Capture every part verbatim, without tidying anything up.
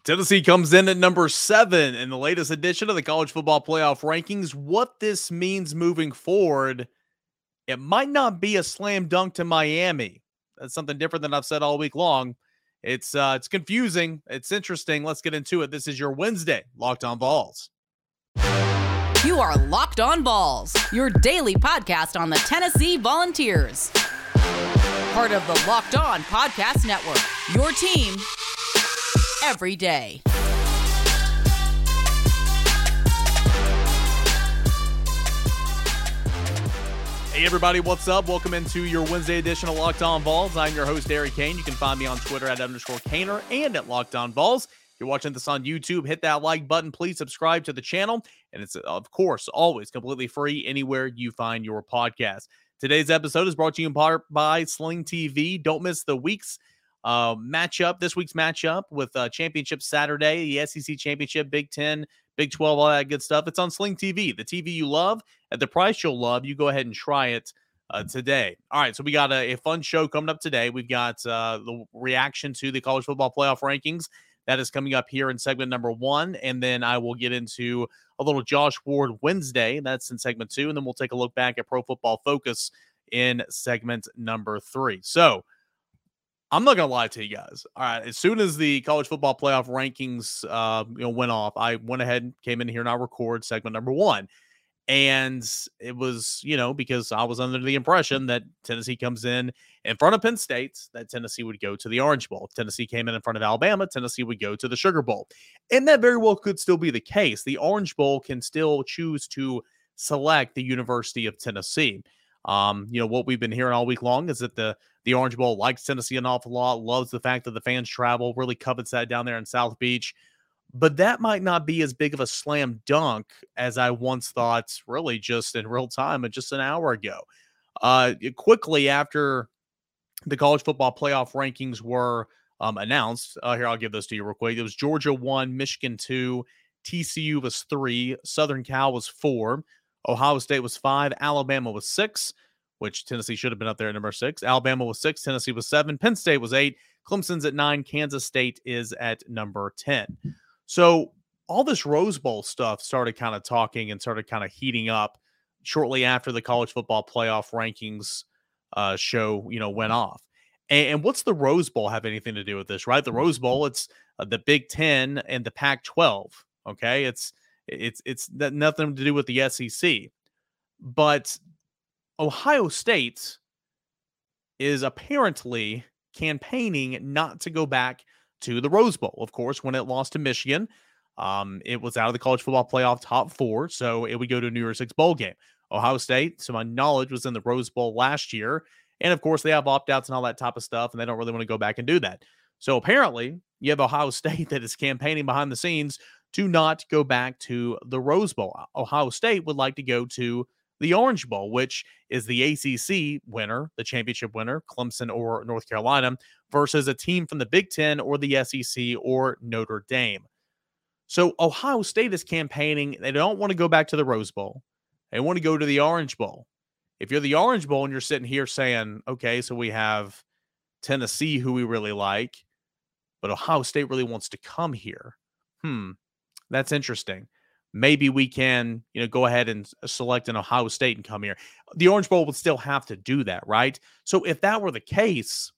Tennessee comes in at number seven in the latest edition of the College Football Playoff Rankings. What this means moving forward, it might not be a slam dunk to Miami. That's something different than I've said all week long. It's uh, it's confusing. It's interesting. Let's get into it. This is your Wednesday Locked On Vols. You are Locked On Vols, your daily podcast on the Tennessee Volunteers. Part of the Locked On Podcast Network, your team every day. Hey everybody, what's up? Welcome into your Wednesday edition of Locked On Vols. I'm your host, Eric Kane. You can find me on Twitter at underscore Kaner and at Locked On Vols. If you're watching this on YouTube, hit that like button. Please subscribe to the channel. And it's, of course, always completely free anywhere you find your podcast. Today's episode is brought to you in part by Sling T V. Don't miss the week's uh, matchup, this week's matchup with uh, Championship Saturday, the S E C Championship, Big Ten, Big twelve, all that good stuff. It's on Sling T V, the T V you love at the price you'll love. You go ahead and try it uh, today. All right, so we got a, a fun show coming up today. We've got uh, the reaction to the College Football Playoff Rankings. That is coming up here in segment number one, and then I will get into a little Josh Ward Wednesday. That's in segment two, and then we'll take a look back at Pro Football Focus in segment number three. So, I'm not going to lie to you guys. All right, as soon as the College Football Playoff Rankings uh, you know, went off, I went ahead and came in here and I record segment number one. And it was, you know, because I was under the impression that Tennessee comes in in front of Penn State, that Tennessee would go to the Orange Bowl. If Tennessee came in in front of Alabama, Tennessee would go to the Sugar Bowl. And that very well could still be the case. The Orange Bowl can still choose to select the University of Tennessee. Um, you know, what we've been hearing all week long is that the the Orange Bowl likes Tennessee an awful lot, loves the fact that the fans travel, really covets that down there in South Beach. But that might not be as big of a slam dunk as I once thought, really just in real time, just an hour ago. Uh, quickly after the College Football Playoff Rankings were um, announced, uh, here, I'll give those to you real quick. It was Georgia one, Michigan two, T C U was three, Southern Cal was four, Ohio State was five, Alabama was six, which Tennessee should have been up there at number six. Alabama was six, Tennessee was seven, Penn State was eight, Clemson's at nine, Kansas State is at number ten. So all this Rose Bowl stuff started kind of talking and started kind of heating up shortly after the College Football Playoff Rankings uh, show, you know, went off. And, and what's the Rose Bowl have anything to do with this, right? The Rose Bowl, it's uh, the Big Ten and the Pac twelve. Okay, it's it's it's nothing to do with the S E C, but Ohio State is apparently campaigning not to go back to the Rose Bowl. Of course, when it lost to Michigan, um, it was out of the College Football Playoff top four, so it would go to a New Year's Six bowl game. Ohio State, to my knowledge, was in the Rose Bowl last year, and of course, they have opt-outs and all that type of stuff, and they don't really want to go back and do that. So apparently, you have Ohio State that is campaigning behind the scenes to not go back to the Rose Bowl. Ohio State would like to go to the Orange Bowl, which is the A C C winner, the championship winner, Clemson or North Carolina, versus a team from the Big Ten or the S E C or Notre Dame. So Ohio State is campaigning. They don't want to go back to the Rose Bowl. They want to go to the Orange Bowl. If you're the Orange Bowl and you're sitting here saying, okay, so we have Tennessee, who we really like, but Ohio State really wants to come here. Hmm, that's interesting. Maybe we can, you know, go ahead and select an Ohio State and come here. The Orange Bowl would still have to do that, right? So if that were the case,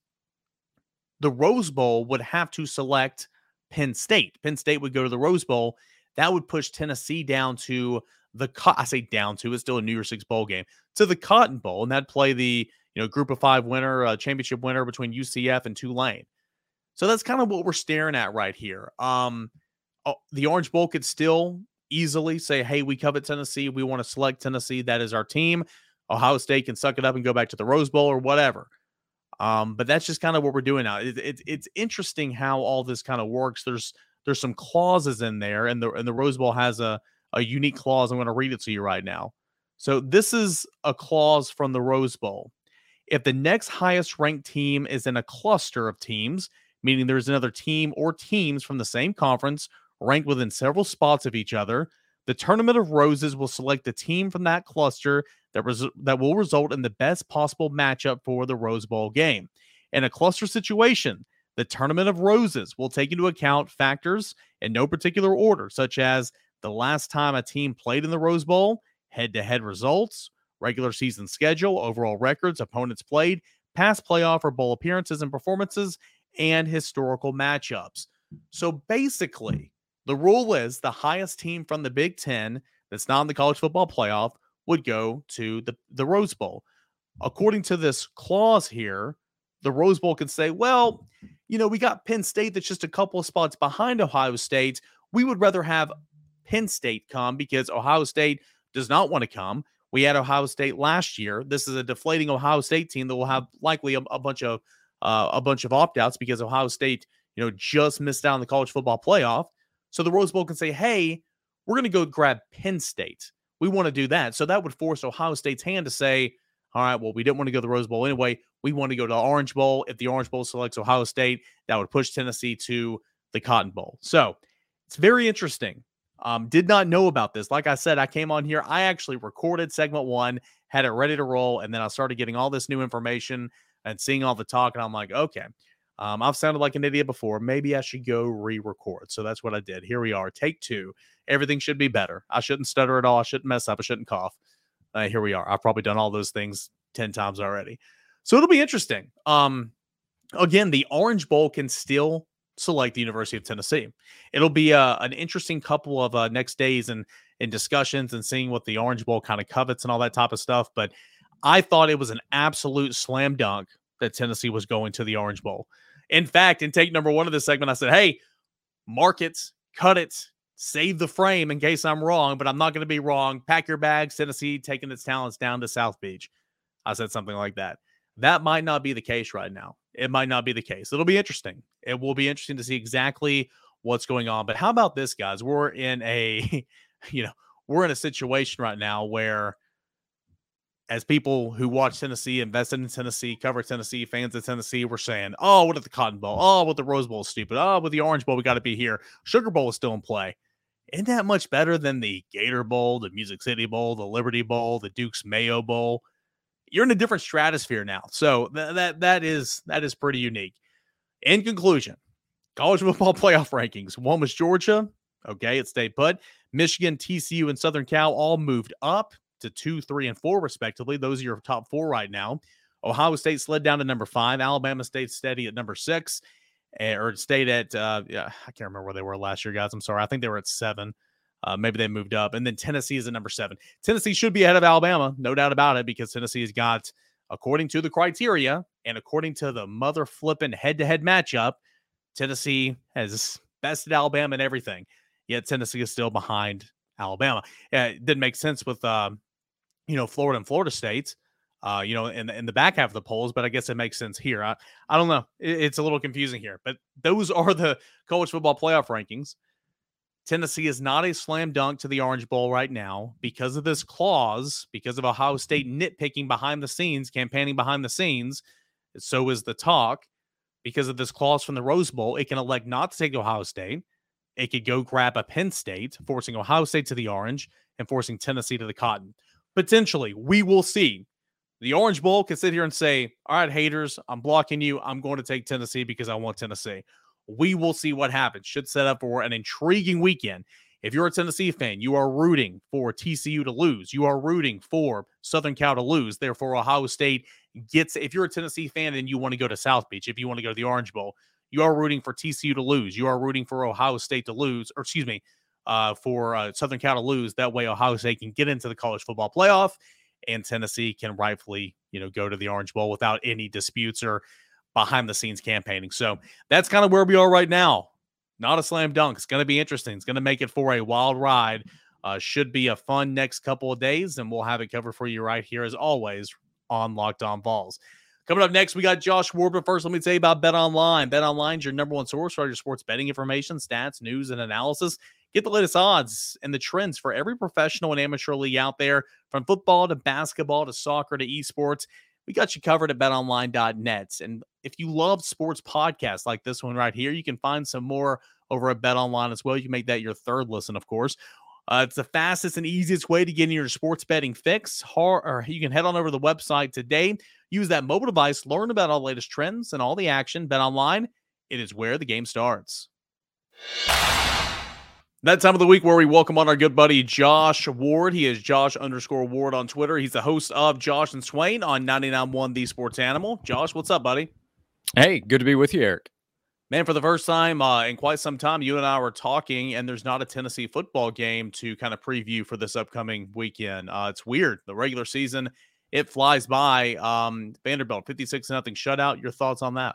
the Rose Bowl would have to select Penn State. Penn State would go to the Rose Bowl. That would push Tennessee down to the, I say down to, it's still a New Year's Six bowl game, to the Cotton Bowl, and that'd play the, you know, group of five winner, uh, championship winner between U C F and Tulane. So that's kind of what we're staring at right here. Um, oh, the Orange Bowl could still easily say, hey, we covet Tennessee. We want to select Tennessee. That is our team. Ohio State can suck it up and go back to the Rose Bowl or whatever. Um, but that's just kind of what we're doing now. It, it, it's interesting how all this kind of works. There's there's some clauses in there, and the and the Rose Bowl has a, a unique clause. I'm going to read it to you right now. So this is a clause from the Rose Bowl. If the next highest ranked team is in a cluster of teams, meaning there's another team or teams from the same conference ranked within several spots of each other, the Tournament of Roses will select the team from that cluster that, res- that will result in the best possible matchup for the Rose Bowl game. In a cluster situation, The Tournament of Roses will take into account factors in no particular order, such as the last time a team played in the Rose Bowl, head-to-head results, regular season schedule, overall records, opponents played, past playoff or bowl appearances and performances, and historical matchups. So basically, the rule is the highest team from the Big Ten that's not in the college football playoff would go to the, the Rose Bowl. According to this clause here, the Rose Bowl can say, well, you know, we got Penn State that's just a couple of spots behind Ohio State. We would rather have Penn State come because Ohio State does not want to come. We had Ohio State last year. This is a deflating Ohio State team that will have likely a, a bunch of uh, a bunch of opt-outs because Ohio State, you know, just missed out on the college football playoff. So the Rose Bowl can say, hey, we're going to go grab Penn State. We want to do that. So that would force Ohio State's hand to say, all right, well, we didn't want to go to the Rose Bowl anyway. We want to go to the Orange Bowl. If the Orange Bowl selects Ohio State, that would push Tennessee to the Cotton Bowl. So it's very interesting. Um, did not know about this. Like I said, I came on here. I actually recorded segment one, had it ready to roll, and then I started getting all this new information and seeing all the talk, and I'm like, okay, um, I've sounded like an idiot before. Maybe I should go re-record. So that's what I did. Here we are, take two. Everything should be better. I shouldn't stutter at all. I shouldn't mess up. I shouldn't cough. Uh, here we are. I've probably done all those things ten times already. So it'll be interesting. Um, again, the Orange Bowl can still select the University of Tennessee. It'll be uh, an interesting couple of uh, next days and, and discussions and seeing what the Orange Bowl kind of covets and all that type of stuff. But I thought it was an absolute slam dunk that Tennessee was going to the Orange Bowl. In fact, in take number one of this segment, I said, hey, mark it, cut it, save the frame in case I'm wrong, but I'm not going to be wrong. Pack your bags, Tennessee taking its talents down to South Beach. I said something like that. That might not be the case right now. It might not be the case. It'll be interesting. It will be interesting to see exactly what's going on. But how about this, guys? We're in a, you know, we're in a situation right now where as people who watch Tennessee, invested in Tennessee, cover Tennessee, fans of Tennessee, we're saying, oh, what at the Cotton Bowl? Oh, what the Rose Bowl is stupid. Oh, with the Orange Bowl, we got to be here. Sugar Bowl is still in play. Isn't that much better than the Gator Bowl, the Music City Bowl, the Liberty Bowl, the Duke's Mayo Bowl? You're in a different stratosphere now. So th- that that is that is pretty unique. In conclusion, college football playoff rankings. One was Georgia. Okay, it stayed put. Michigan, T C U, and Southern Cal all moved up to two, three, and four, respectively. Those are your top four right now. Ohio State slid down to number five. Alabama stayed steady at number six. Or stayed at, uh, yeah, I can't remember where they were last year, guys. I'm sorry. I think they were at seven. Uh, maybe they moved up. And then Tennessee is at number seven. Tennessee should be ahead of Alabama, no doubt about it, because Tennessee has got, according to the criteria and according to the mother flipping head-to-head matchup, Tennessee has bested Alabama in everything. Yet Tennessee is still behind Alabama. Yeah, it didn't make sense with, uh, you know, Florida and Florida State, uh, you know, in the, in the back half of the polls, but I guess it makes sense here. I, I don't know. It, it's a little confusing here, but those are the college football playoff rankings. Tennessee is not a slam dunk to the Orange Bowl right now because of this clause, because of Ohio State nitpicking behind the scenes, campaigning behind the scenes. So is the talk. Because of this clause from the Rose Bowl, it can elect not to take Ohio State. It could go grab a Penn State, forcing Ohio State to the Orange and forcing Tennessee to the Cotton. Potentially, we will see. The Orange Bowl can sit here and say, all right, haters, I'm blocking you. I'm going to take Tennessee because I want Tennessee. We will see what happens. Should set up for an intriguing weekend. If you're a Tennessee fan, you are rooting for T C U to lose. You are rooting for Southern Cal to lose. Therefore, Ohio State gets, if you're a Tennessee fan and you want to go to South Beach, if you want to go to the Orange Bowl, you are rooting for T C U to lose. You are rooting for Ohio State to lose, or excuse me, uh, for uh, Southern Cal to lose. That way, Ohio State can get into the college football playoff, and Tennessee can rightfully, you know, go to the Orange Bowl without any disputes or behind-the-scenes campaigning. So that's kind of where we are right now. Not a slam dunk. It's going to be interesting. It's going to make it for a wild ride. Uh, should be a fun next couple of days, and we'll have it covered for you right here, as always, on Locked On Vols. Coming up next, we got Josh Ward, but first, let me tell you about BetOnline. BetOnline is your number one source for all your sports betting information, stats, news, and analysis. Get the latest odds and the trends for every professional and amateur league out there, from football to basketball to soccer to esports. We got you covered at bet online dot net. And if you love sports podcasts like this one right here, you can find some more over at BetOnline as well. You can make that your third listen, of course. Uh, it's the fastest and easiest way to get in your sports betting fix. Or you can head on over to the website today. Use that mobile device. Learn about all the latest trends and all the action. BetOnline, It is where the game starts. That time of the week where we welcome on our good buddy Josh Ward. He is Josh underscore Ward on Twitter. He's the host of Josh and Swain on ninety-nine point one The Sports Animal. Josh, what's up, buddy? Hey, good to be with you, Eric. Man, for the first time uh, in quite some time, you and I were talking, and there's not a Tennessee football game to kind of preview for this upcoming weekend. Uh, it's weird. The regular season, it flies by. Um, Vanderbilt, fifty-six nothing shutout. Your thoughts on that?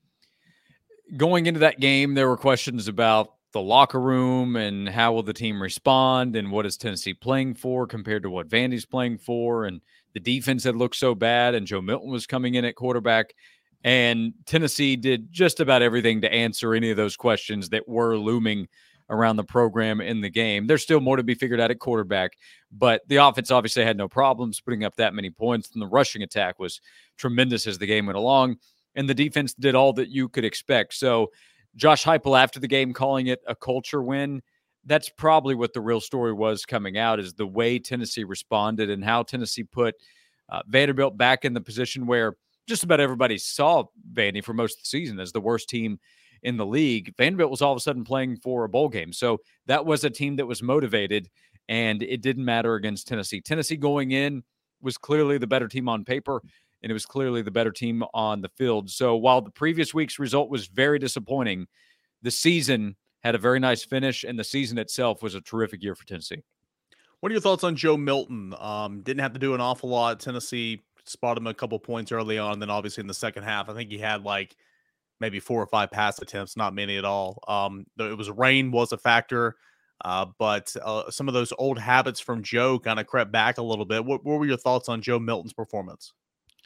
Going into that game, there were questions about the locker room and how will the team respond and what is Tennessee playing for compared to what Vandy's playing for. And the defense had looked so bad, and Joe Milton was coming in at quarterback. And Tennessee did just about everything to answer any of those questions that were looming around the program in the game. There's still more to be figured out at quarterback, but the offense obviously had no problems putting up that many points, and the rushing attack was tremendous as the game went along, and the defense did all that you could expect. So Josh Heupel, after the game, calling it a culture win, that's probably what the real story was coming out, is the way Tennessee responded and how Tennessee put uh, Vanderbilt back in the position where just about everybody saw Vandy for most of the season as the worst team in the league. Vanderbilt was all of a sudden playing for a bowl game. So that was a team that was motivated, and it didn't matter against Tennessee. Tennessee going in was clearly the better team on paper, and it was clearly the better team on the field. So while the previous week's result was very disappointing, the season had a very nice finish, and the season itself was a terrific year for Tennessee. What are your thoughts on Joe Milton? Um, didn't have to do an awful lot. Tennessee spotted him a couple points early on. Then obviously in the second half, I think he had like maybe four or five pass attempts, not many at all. Um, it was rain was a factor, uh, but uh, some of those old habits from Joe kind of crept back a little bit. What, what were your thoughts on Joe Milton's performance?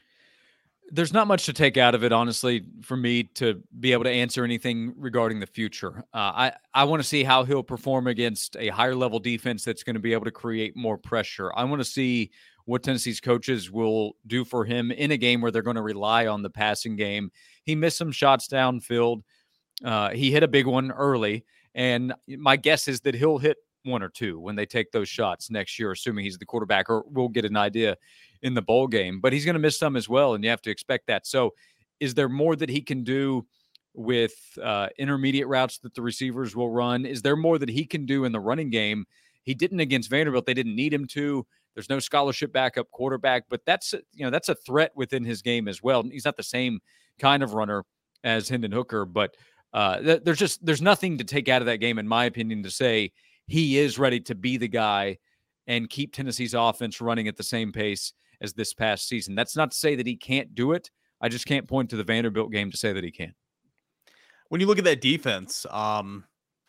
There's not much to take out of it, honestly, for me to be able to answer anything regarding the future. Uh, I, I want to see how he'll perform against a higher level defense that's going to be able to create more pressure. I want to see what Tennessee's coaches will do for him in a game where they're going to rely on the passing game. He missed some shots downfield. Uh, he hit a big one early, and my guess is that he'll hit one or two when they take those shots next year, assuming he's the quarterback, or we'll get an idea in the bowl game. But he's going to miss some as well, and you have to expect that. So is there more that he can do with uh, intermediate routes that the receivers will run? Is there more that he can do in the running game? He didn't against Vanderbilt. They didn't need him to. There's no scholarship backup quarterback, but that's, you know, that's a threat within his game as well. He's not the same kind of runner as Hendon Hooker, but uh, th- there's just, there's nothing to take out of that game, in my opinion, to say he is ready to be the guy and keep Tennessee's offense running at the same pace as this past season. That's not to say that he can't do it. I just can't point to the Vanderbilt game to say that he can. When you look at that defense, um,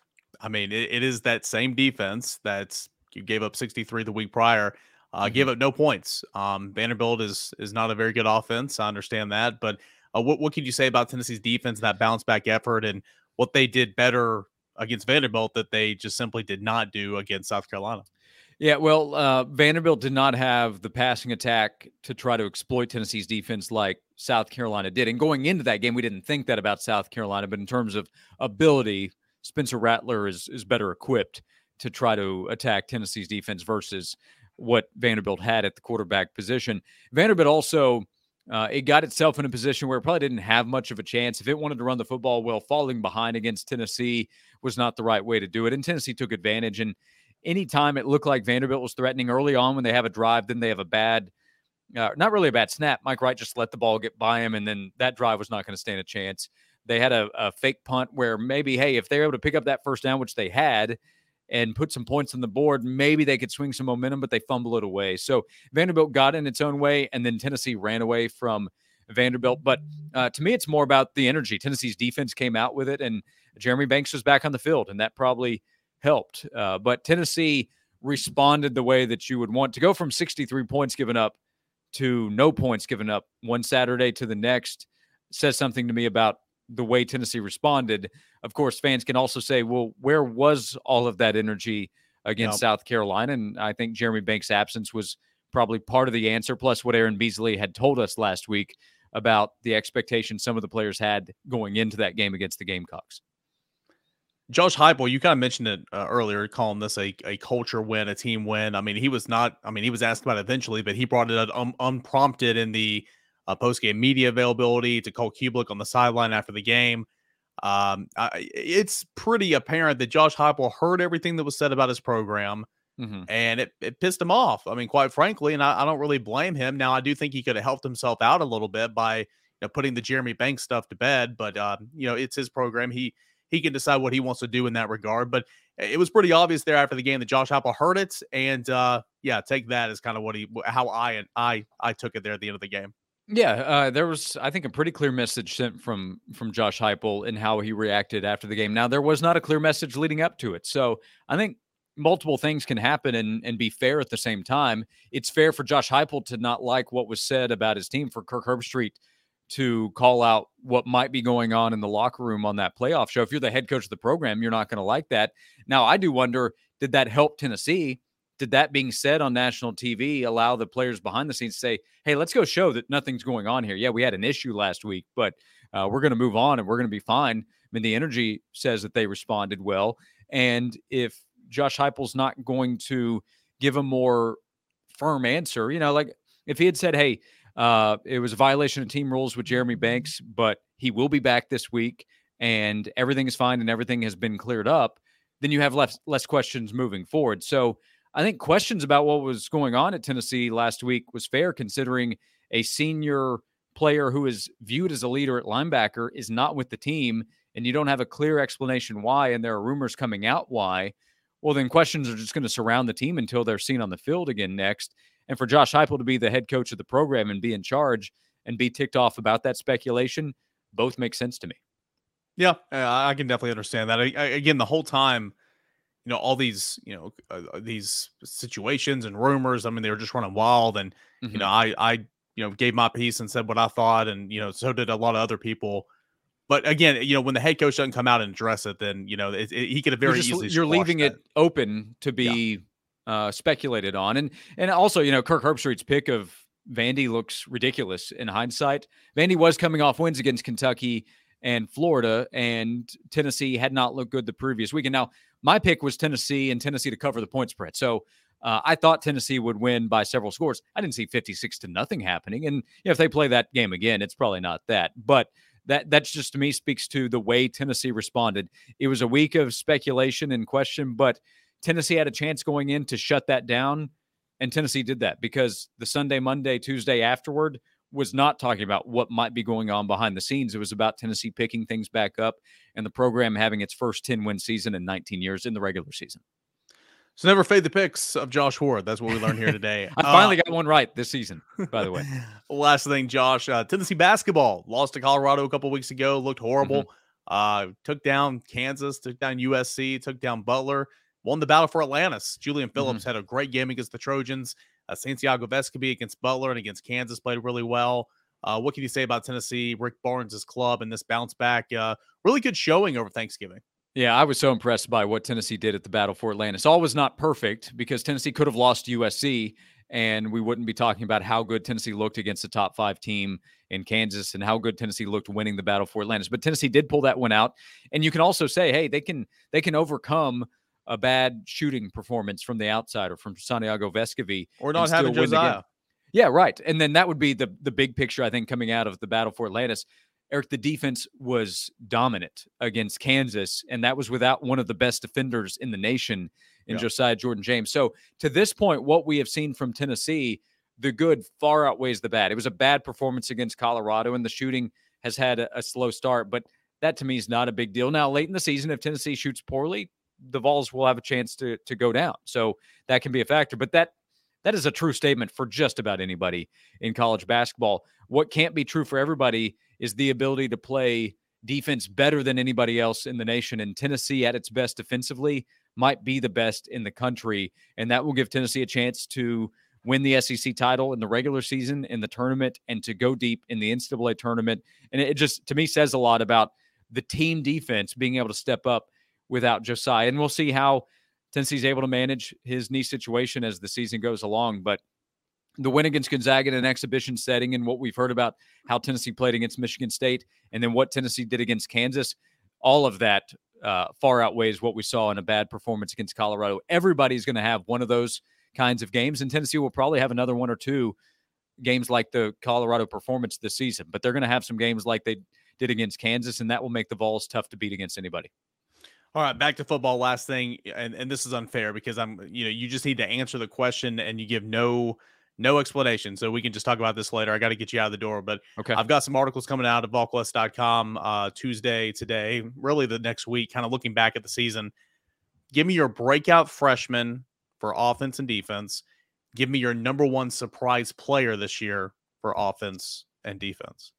I mean, it, it is that same defense that's you gave up sixty-three the week prior. Uh, mm-hmm. Gave up no points. Um, Vanderbilt is is not a very good offense. I understand that, but uh, what what can you say about Tennessee's defense, that bounce back effort, and what they did better against Vanderbilt that they just simply did not do against South Carolina? Yeah, well, uh, Vanderbilt did not have the passing attack to try to exploit Tennessee's defense like South Carolina did. And going into that game, we didn't think that about South Carolina, but in terms of ability, Spencer Rattler is is better equipped to try to attack Tennessee's defense versus what Vanderbilt had at the quarterback position. Vanderbilt also, uh, it got itself in a position where it probably didn't have much of a chance. If it wanted to run the football well, falling behind against Tennessee was not the right way to do it. And Tennessee took advantage. And anytime it looked like Vanderbilt was threatening early on when they have a drive, then they have a bad, uh, not really a bad snap. Mike Wright just let the ball get by him, and then that drive was not going to stand a chance. They had a, a fake punt where maybe, hey, if they're able to pick up that first down, which they had, and put some points on the board, maybe they could swing some momentum, but they fumble it away. So Vanderbilt got in its own way, and then Tennessee ran away from Vanderbilt. But uh, to me, it's more about the energy. Tennessee's defense came out with it, and Jeremy Banks was back on the field, and that probably helped. Uh, but Tennessee responded the way that you would want to go from sixty-three points given up to no points given up one Saturday to the next. Says something to me about the way Tennessee responded. Of course, fans can also say, well, where was all of that energy against yep. South Carolina? And I think Jeremy Banks' absence was probably part of the answer, plus what Aaron Beasley had told us last week about the expectations some of the players had going into that game against the Gamecocks. Josh Heupel, you kind of mentioned it uh, earlier, calling this a, a culture win, a team win. I mean, he was not, I mean, he was asked about it eventually, but he brought it un- unprompted in the uh, post-game media availability to Cole Kublik on the sideline after the game. Um, I, it's pretty apparent that Josh Heupel heard everything that was said about his program, Mm-hmm. and it, it pissed him off. I mean, quite frankly, and I, I don't really blame him. Now, I do think he could have helped himself out a little bit by, you know, putting the Jeremy Banks stuff to bed, but uh, you know, it's his program. He he can decide what he wants to do in that regard. But it was pretty obvious there after the game that Josh Heupel heard it, and uh, yeah, take that as kind of what he how I I I took it there at the end of the game. Yeah, uh, there was, I think, a pretty clear message sent from from Josh Heupel in how he reacted after the game. Now, there was not a clear message leading up to it, so I think multiple things can happen and and be fair at the same time. It's fair for Josh Heupel to not like what was said about his team, for Kirk Herbstreit to call out what might be going on in the locker room on that playoff show. If you're the head coach of the program, you're not going to like that. Now, I do wonder, did that help Tennessee? Did that being said on national T V allow the players behind the scenes to say, hey, let's go show that nothing's going on here? Yeah, we had an issue last week, but uh, we're going to move on and we're going to be fine. I mean, the energy says that they responded well. And if Josh Heupel's not going to give a more firm answer, you know, like if he had said, hey, uh, it was a violation of team rules with Jeremy Banks, but he will be back this week and everything is fine and everything has been cleared up, then you have less, less questions moving forward. So I think questions about what was going on at Tennessee last week was fair, considering a senior player who is viewed as a leader at linebacker is not with the team, and you don't have a clear explanation why, and there are rumors coming out why. Well, then questions are just going to surround the team until they're seen on the field again next. And for Josh Heupel to be the head coach of the program and be in charge and be ticked off about that speculation, both make sense to me. Yeah, I can definitely understand that. I, I, again, the whole time, you know, all these, you know, uh, these situations and rumors, I mean, they were just running wild. And, mm-hmm. you know, I, I, you know, gave my piece and said what I thought. And, you know, so did a lot of other people. But again, you know, when the head coach doesn't come out and address it, then, you know, it, it, he could have very you're just, easily. You're leaving that. it open to be yeah. uh, speculated on. And, and also, you know, Kirk Herbstreit's pick of Vandy looks ridiculous in hindsight. Vandy was coming off wins against Kentucky and Florida, and Tennessee had not looked good the previous week. And now my pick was Tennessee and Tennessee to cover the point spread. So uh, I thought Tennessee would win by several scores. I didn't see fifty-six to nothing happening. And you know, if they play that game again, it's probably not that. But that that's just, to me, speaks to the way Tennessee responded. It was a week of speculation and question, but Tennessee had a chance going in to shut that down. And Tennessee did that, because the Sunday, Monday, Tuesday afterward was not talking about what might be going on behind the scenes. It was about Tennessee picking things back up and the program having its first ten-win season in nineteen years in the regular season. So never fade the picks of Josh Ward. That's what we learned here today. I finally uh, got one right this season, by the way. Last thing, Josh, uh, Tennessee basketball lost to Colorado a couple weeks ago, looked horrible. Mm-hmm. Uh, took down Kansas, took down U S C, took down Butler, won the battle for Atlantis. Julian Phillips mm-hmm. had a great game against the Trojans. Uh, Santiago Vescovi against Butler and against Kansas played really well. Uh, what can you say about Tennessee, Rick Barnes' club, and this bounce back? Uh, really good showing over Thanksgiving. Yeah, I was so impressed by what Tennessee did at the Battle for Atlantis. All was not perfect, because Tennessee could have lost to U S C, and we wouldn't be talking about how good Tennessee looked against a top five team in Kansas and how good Tennessee looked winning the Battle for Atlantis. But Tennessee did pull that one out. And you can also say, hey, they can they can overcome a bad shooting performance from the outside or from Santiago Vescovi. Or not having Josiah. Yeah, right. And then that would be the the big picture, I think, coming out of the Battle for Atlantis. Eric, the defense was dominant against Kansas, and that was without one of the best defenders in the nation in yeah. Josiah Jordan-James. So to this point, what we have seen from Tennessee, the good far outweighs the bad. It was a bad performance against Colorado, and the shooting has had a, a slow start, but that to me is not a big deal. Now, late in the season, if Tennessee shoots poorly, the Vols will have a chance to to go down. So that can be a factor, but that that is a true statement for just about anybody in college basketball. What can't be true for everybody is the ability to play defense better than anybody else in the nation. And Tennessee at its best defensively might be the best in the country. And that will give Tennessee a chance to win the S E C title in the regular season, in the tournament, and to go deep in the N C double A tournament. And it just, to me, says a lot about the team defense being able to step up without Josiah. And we'll see how Tennessee's able to manage his knee situation as the season goes along. But the win against Gonzaga in an exhibition setting, and what we've heard about how Tennessee played against Michigan State, and then what Tennessee did against Kansas, all of that uh, far outweighs what we saw in a bad performance against Colorado. Everybody's going to have one of those kinds of games, and Tennessee will probably have another one or two games like the Colorado performance this season. But they're going to have some games like they did against Kansas, and that will make the Vols tough to beat against anybody. All right, back to football. Last thing, and, and this is unfair because I'm, you know, you just need to answer the question and you give no no explanation. So we can just talk about this later. I got to get you out of the door, but okay. I've got some articles coming out of Volquest dot com uh, Tuesday, today, really the next week, kind of looking back at the season. Give me your breakout freshman for offense and defense. Give me your number one surprise player this year for offense and defense.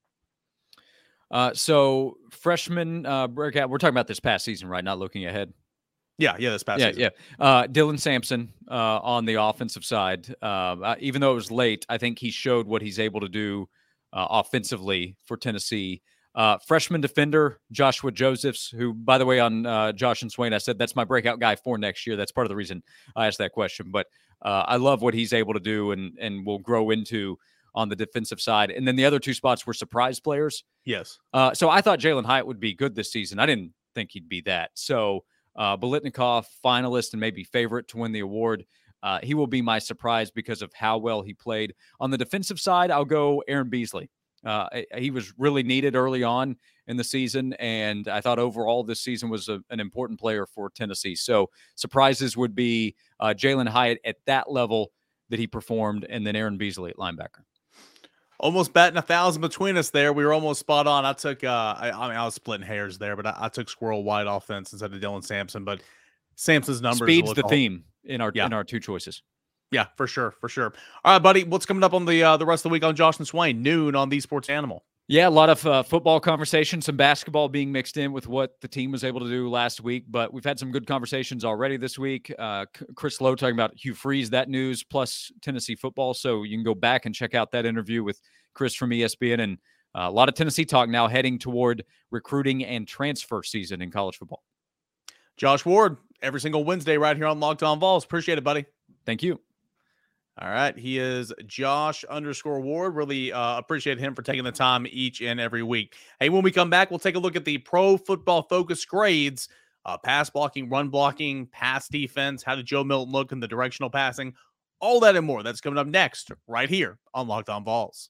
Uh, so freshman uh, breakout, we're talking about this past season, right? Not looking ahead. Yeah, yeah, this past yeah, season. Yeah, uh, Dylan Sampson uh, on the offensive side. Uh, even though it was late, I think he showed what he's able to do uh, offensively for Tennessee. Uh, freshman defender Joshua Josephs, who, by the way, on uh, Josh and Swain, I said that's my breakout guy for next year. That's part of the reason I asked that question. But uh, I love what he's able to do and and will grow into on the defensive side. And then the other two spots were surprise players. Yes. Uh, so I thought Jalen Hyatt would be good this season. I didn't think he'd be that. So uh, Biletnikoff, finalist and maybe favorite to win the award. Uh, he will be my surprise because of how well he played. On the defensive side, I'll go Aaron Beasley. Uh, he was really needed early on in the season, and I thought overall this season was a, an important player for Tennessee. So surprises would be uh, Jalen Hyatt at that level that he performed, and then Aaron Beasley at linebacker. Almost batting a thousand between us there. We were almost spot on. I took, uh, I, I mean, I was splitting hairs there, but I, I took Squirrel White offense instead of Dylan Sampson. But Sampson's numbers. Speed's the theme in our yeah. in our two choices. Yeah, for sure, for sure. All right, buddy. What's coming up on the uh, the rest of the week on Josh and Swain? Noon on the Sports Animal. Yeah, a lot of uh, football conversation, some basketball being mixed in with what the team was able to do last week. But we've had some good conversations already this week. Uh, Chris Lowe talking about Hugh Freeze, that news, plus Tennessee football. So you can go back and check out that interview with Chris from E S P N. And uh, a lot of Tennessee talk now heading toward recruiting and transfer season in college football. Josh Ward, every single Wednesday right here on Locked On Vols. Appreciate it, buddy. Thank you. All right. He is Josh underscore Ward. Really uh, appreciate him for taking the time each and every week. Hey, when we come back, we'll take a look at the Pro Football Focus grades, uh, pass blocking, run blocking, pass defense. How did Joe Milton look in the directional passing? All that and more. That's coming up next right here on Locked On Vols.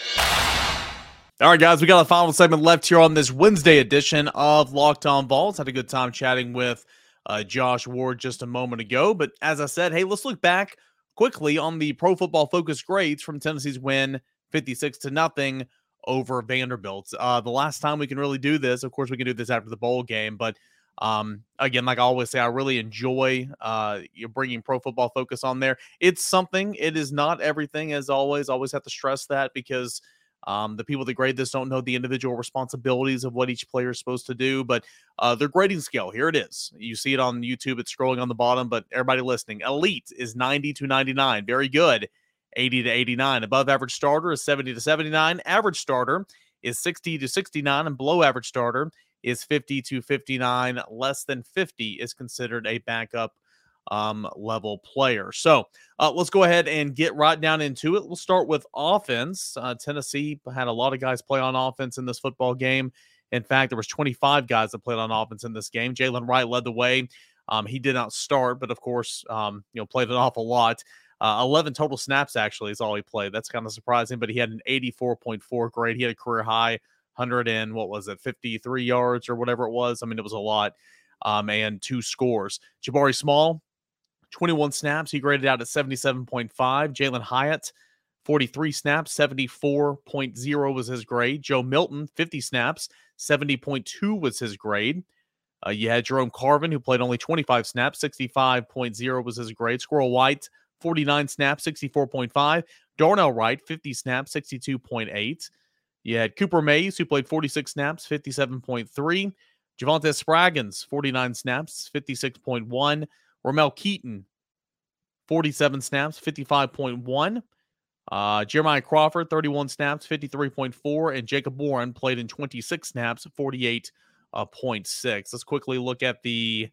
All right, guys, we got a final segment left here on this Wednesday edition of Locked On Vols. Had a good time chatting with uh, Josh Ward just a moment ago. But as I said, hey, let's look back quickly on the Pro Football Focus grades from Tennessee's win fifty-six to nothing over Vanderbilt. Uh, the last time we can really do this, of course, we can do this after the bowl game. But um, again, like I always say, I really enjoy uh, you bringing Pro Football Focus on there. It's something. It is not everything, as always. Always have to stress that because Um, the people that grade this don't know the individual responsibilities of what each player is supposed to do, but uh, their grading scale, here it is. You see it on YouTube. It's scrolling on the bottom, but everybody listening, elite is ninety to ninety-nine. Very good, eighty to eighty-nine. Above average starter is seventy to seventy-nine. Average starter is sixty to sixty-nine, and below average starter is fifty to fifty-nine. Less than fifty is considered a backup um, level player. So uh, let's go ahead and get right down into it. We'll start with offense. Uh, Tennessee had a lot of guys play on offense in this football game. In fact, there was twenty-five guys that played on offense in this game. Jalen Wright led the way. Um, he did not start, but of course, um, you know, played an awful lot. Uh, eleven total snaps actually is all he played. That's kind of surprising, but he had an eighty-four point four grade. He had a career high one hundred and what was it, fifty-three yards or whatever it was. I mean, it was a lot. Um, and two scores. Jabari Small, twenty-one snaps. He graded out at seventy-seven point five. Jalen Hyatt, forty-three snaps, seventy-four point oh was his grade. Joe Milton, fifty snaps, seventy point two was his grade. Uh, you had Jerome Carvin, who played only twenty-five snaps, sixty-five point oh was his grade. Squirrel White, forty-nine snaps, sixty-four point five. Darnell Wright, fifty snaps, sixty-two point eight. You had Cooper Mays, who played forty-six snaps, fifty-seven point three. Javonte Spraggins, forty-nine snaps, fifty-six point one. Ramel Keaton, forty-seven snaps, fifty-five point one. Uh, Jeremiah Crawford, thirty-one snaps, fifty-three point four. And Jacob Warren played in twenty-six snaps, forty-eight point six. Let's quickly look at the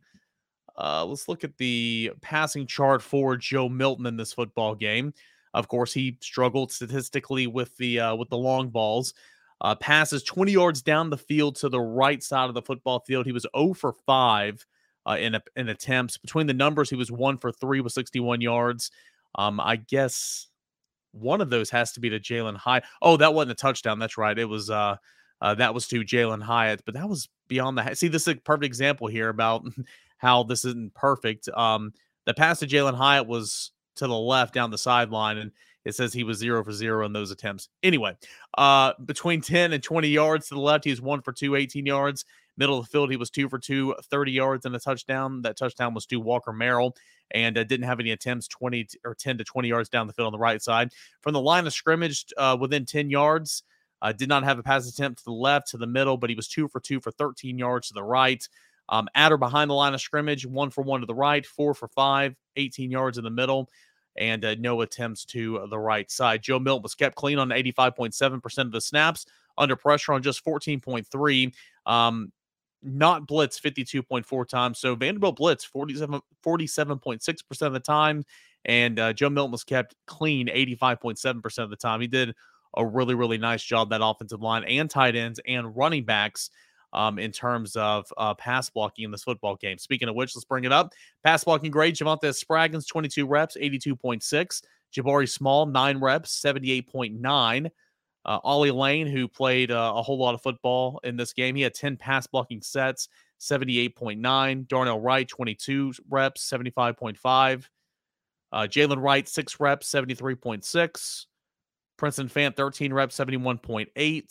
uh, let's look at the passing chart for Joe Milton in this football game. Of course, he struggled statistically with the uh, with the long balls. Uh, passes twenty yards down the field to the right side of the football field. He was zero for five uh, in, a, in attempts. Between the numbers, he was one for three with sixty-one yards. Um, I guess one of those has to be to Jalen Hyatt. Oh, that wasn't a touchdown. That's right. It was uh, Uh, that was to Jalen Hyatt, but that was beyond the. See, this is a perfect example here about how this isn't perfect. Um, the pass to Jalen Hyatt was to the left down the sideline, and it says he was zero for zero in those attempts. Anyway, uh, between ten and twenty yards to the left, he was one for two, eighteen yards. Middle of the field, he was two for two, thirty yards and a touchdown. That touchdown was to Walker Merrill, and uh, didn't have any attempts twenty or ten to twenty yards down the field on the right side. From the line of scrimmage, uh, within ten yards, uh, did not have a pass attempt to the left, to the middle, but he was two for two for thirteen yards to the right. Um, at or behind the line of scrimmage, one for one to the right, four for five, eighteen yards in the middle, and uh, no attempts to the right side. Joe Milton was kept clean on eighty-five point seven percent of the snaps, under pressure on just fourteen point three. Um, not blitz fifty-two point four times. So Vanderbilt blitz forty-seven point six percent of the time, and uh, Joe Milton was kept clean eighty-five point seven percent of the time. He did a really, really nice job, that offensive line and tight ends and running backs, um, in terms of uh, pass blocking in this football game. Speaking of which, let's bring it up. Pass blocking grade, Javonte Spraggins, twenty-two reps, eighty-two point six. Jabari Small, nine reps, seventy-eight point nine. Uh, Ollie Lane, who played uh, a whole lot of football in this game, he had ten pass blocking sets, seventy-eight point nine. Darnell Wright, twenty-two reps, seventy-five point five. Uh, Jalen Wright, six reps, seventy-three point six. Princeton Fant, thirteen reps, seventy-one point eight.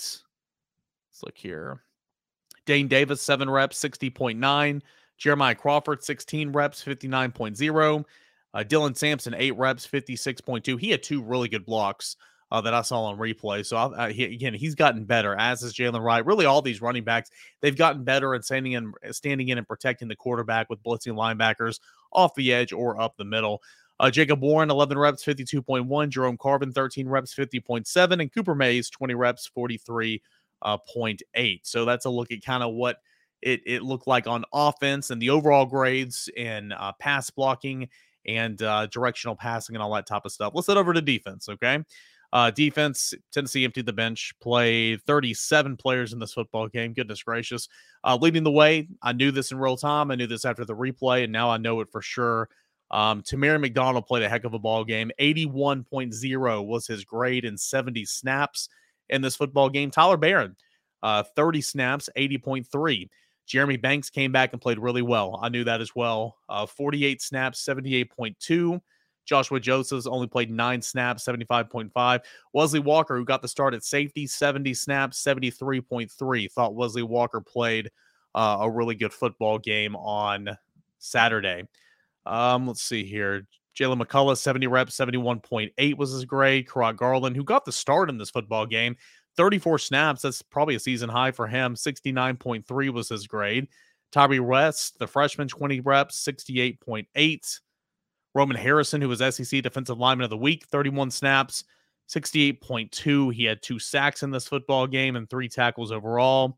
Let's look here. Dane Davis, seven reps, sixty point nine. Jeremiah Crawford, sixteen reps, fifty-nine point zero. Uh, Dylan Sampson, eight reps, fifty-six point two. He had two really good blocks Uh, that I saw on replay. So, uh, he, again, he's gotten better, as is Jalen Wright. Really, all these running backs, they've gotten better at standing in, standing in and protecting the quarterback with blitzing linebackers off the edge or up the middle. Uh, Jacob Warren, eleven reps, fifty-two point one. Jerome Carvin, thirteen reps, fifty point seven. And Cooper Mays, twenty reps, forty-three point eight. So that's a look at kind of what it, it looked like on offense and the overall grades in uh, pass blocking and uh, directional passing and all that type of stuff. Let's head over to defense, okay? Uh, defense, Tennessee emptied the bench, played thirty-seven players in this football game. Goodness gracious. Uh, leading the way, I knew this in real time. I knew this after the replay, and now I know it for sure. Um, Tamir McDonald played a heck of a ball game. eighty-one point oh was his grade in seventy snaps in this football game. Tyler Barron, uh, thirty snaps, eighty point three. Jeremy Banks came back and played really well. I knew that as well. Uh, forty-eight snaps, seventy-eight point two. Joshua Josephs only played nine snaps, seventy-five point five. Wesley Walker, who got the start at safety, seventy snaps, seventy-three point three. Thought Wesley Walker played uh, a really good football game on Saturday. Um, let's see here. Jalen McCullough, seventy reps, seventy-one point eight was his grade. Karot Garland, who got the start in this football game, thirty-four snaps. That's probably a season high for him. sixty-nine point three was his grade. Tyree West, the freshman, twenty reps, sixty-eight point eight. Roman Harrison, who was S E C Defensive Lineman of the Week, thirty-one snaps, sixty-eight point two. He had two sacks in this football game and three tackles overall.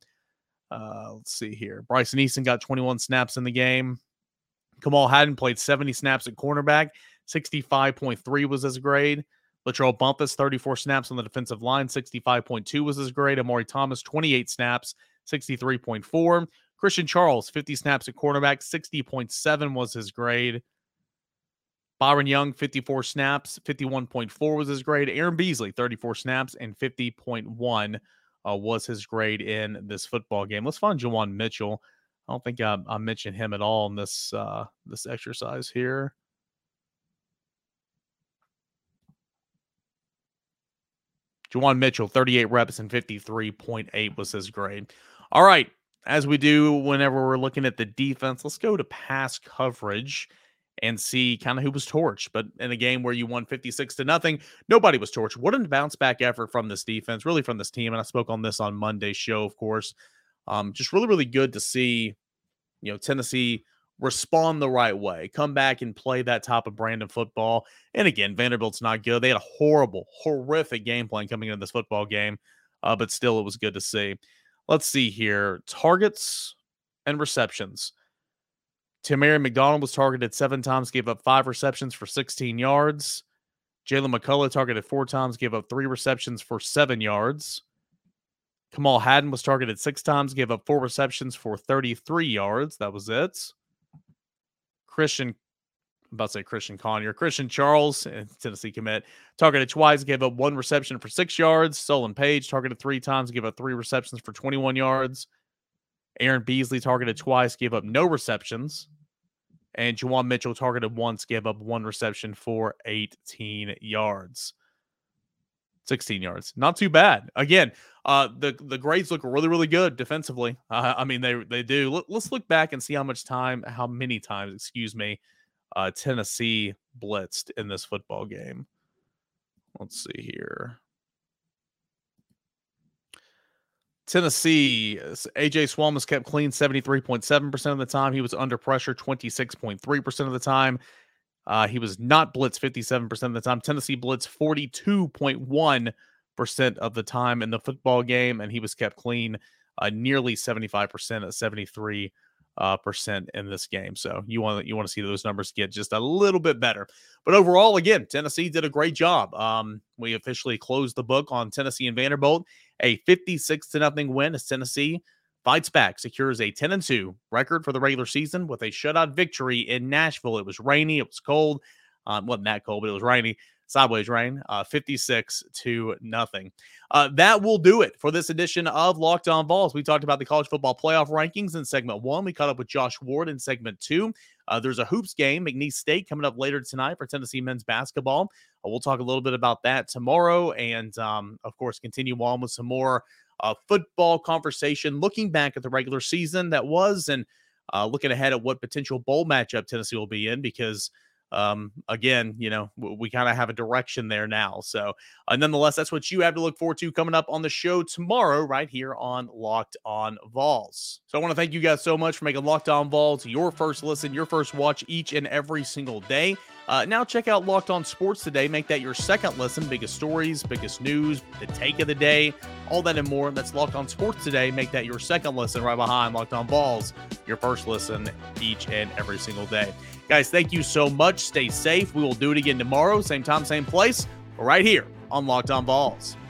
Uh, let's see here. Bryson Easton got twenty-one snaps in the game. Kamal Haddon played seventy snaps at cornerback. sixty-five point three was his grade. Latrell Bumpus, thirty-four snaps on the defensive line. sixty-five point two was his grade. Amari Thomas, twenty-eight snaps, sixty-three point four. Christian Charles, fifty snaps at cornerback. sixty point seven was his grade. Byron Young, fifty-four snaps, fifty-one point four was his grade. Aaron Beasley, thirty-four snaps, and fifty point one uh, was his grade in this football game. Let's find Juwan Mitchell. I don't think I, I mentioned him at all in this uh, this exercise here. Juwan Mitchell, thirty-eight reps and fifty-three point eight was his grade. All right, as we do whenever we're looking at the defense, let's go to pass coverage and see kind of who was torched. But in a game where you won fifty-six to nothing, nobody was torched. What a bounce back effort from this defense, really from this team. And I spoke on this on Monday's show, of course. Um, just really, really good to see, you know, Tennessee respond the right way, come back and play that type of brand of football. And again, Vanderbilt's not good. They had a horrible, horrific game plan coming into this football game, uh, but still it was good to see. Let's see here. Targets and receptions. Tamir McDonald was targeted seven times, gave up five receptions for sixteen yards. Jalen McCullough targeted four times, gave up three receptions for seven yards. Kamal Haddon was targeted six times, gave up four receptions for thirty-three yards. That was it. Christian about to say Christian Conyer. Christian Charles, Tennessee commit, targeted twice, gave up one reception for six yards. Solon Page targeted three times, gave up three receptions for twenty-one yards. Aaron Beasley targeted twice, gave up no receptions. And Juwan Mitchell targeted once, gave up one reception for eighteen yards. sixteen yards. Not too bad. Again, uh, the, the grades look really, really good defensively. Uh, I mean, they they do. Let, let's look back and see how much time, how many times, excuse me, uh, Tennessee blitzed in this football game. Let's see here. Tennessee, A J Swam was kept clean seventy-three point seven percent of the time. He was under pressure twenty-six point three percent of the time. Uh, he was not blitzed fifty-seven percent of the time. Tennessee blitzed forty-two point one percent of the time in the football game, and he was kept clean uh, nearly seventy-five percent at seventy-three uh, percent in this game. So you want you want to see those numbers get just a little bit better. But overall, again, Tennessee did a great job. Um, we officially closed the book on Tennessee and Vanderbilt. A fifty-six to nothing win as Tennessee fights back, secures a ten and two record for the regular season with a shutout victory in Nashville. It was rainy. It was cold. Um, it wasn't that cold, but it was rainy. Sideways rain, uh, fifty-six to nothing. Uh, that will do it for this edition of Locked On Vols. We talked about the college football playoff rankings in segment one. We caught up with Josh Ward in segment two. Uh, there's a hoops game, McNeese State, coming up later tonight for Tennessee men's basketball. Uh, we'll talk a little bit about that tomorrow, and um, of course, continue on with some more uh, football conversation, looking back at the regular season that was, and uh, looking ahead at what potential bowl matchup Tennessee will be in, because Um, again, you know, we, we kind of have a direction there now. So uh, nonetheless, that's what you have to look forward to coming up on the show tomorrow, right here on Locked On Vols. So I want to thank you guys so much for making Locked On Vols your first listen, your first watch each and every single day. Uh, now check out Locked On Sports Today. Make that your second listen. Biggest stories, biggest news, the take of the day, all that and more. That's Locked On Sports Today. Make that your second listen right behind Locked On Vols, your first listen each and every single day. Guys, thank you so much. Stay safe. We will do it again tomorrow. Same time, same place. Right here on Locked On Vols.